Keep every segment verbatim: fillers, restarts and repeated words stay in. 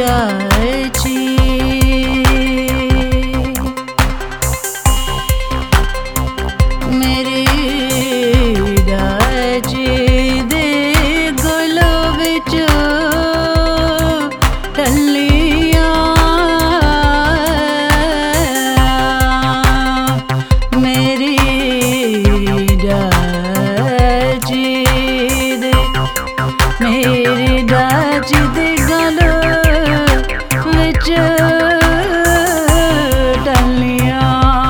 डाची मेरी डाची दे गुलो विच टल्लियां मेरी डाची दे मेरी डाची दे गलो विच टल्लियां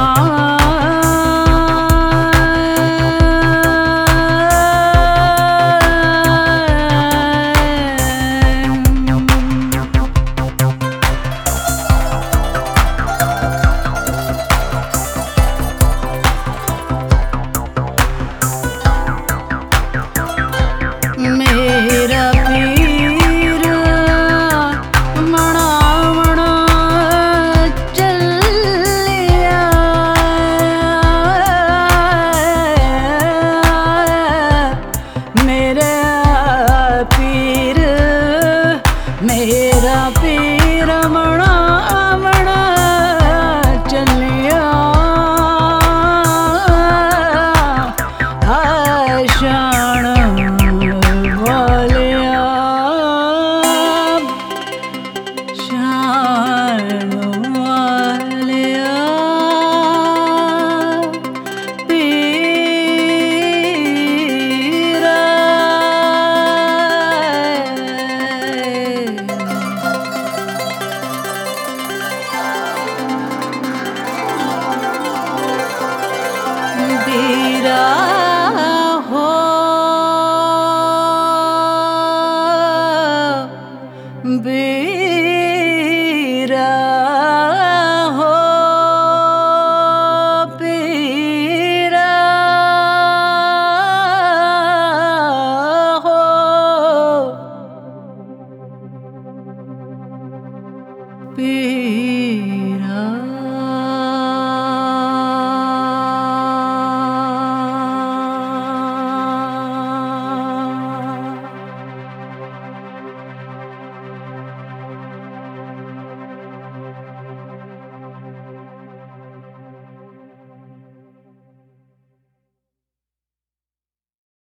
मेरा पीर मनावण चलिया मेरा पीर मेरा पीर मनावण चलिया आशाण शान वालिया पीरा पीरा हो पीरा हो पीरा हो पीरा।